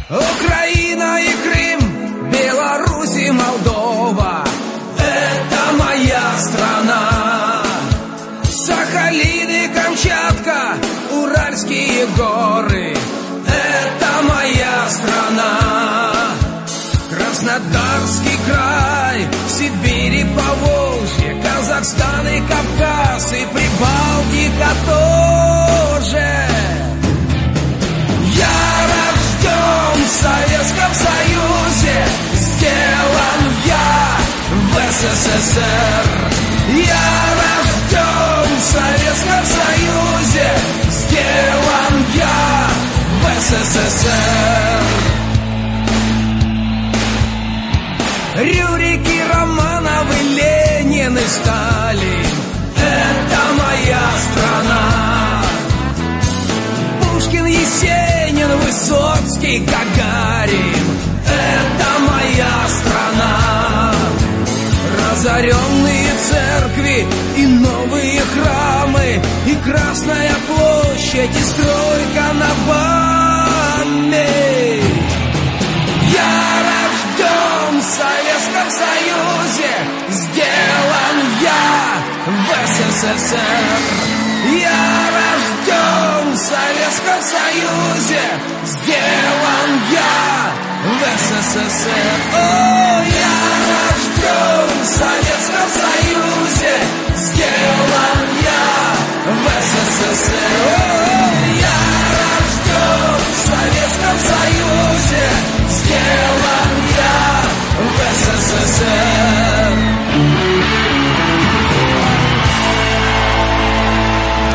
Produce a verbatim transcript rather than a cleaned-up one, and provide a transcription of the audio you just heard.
Украина и Крым, Беларусь и Молдова — это моя страна. Сахалин и Камчатка, Уральские горы — это моя страна. Краснодарский край, Сибирь и Поволжье, Казахстан и Кавказ и Прибалтика тоже. Я рожден в Советском Союзе, сделан я в СССР. Я рожден в Советском Союзе, сделан я в СССР. Рюрики, Романовы, Ленин и Сталин — это моя страна. Пушкин, Есенин, Высоцкий, Гагарин — это моя страна. Разоренные церкви и новые храмы, и Красная площадь, и стройка на Баме. Я рожден в Советском Союзе, сделан я в СССР. Я рожден в Советском Союзе, сделан я в СССР.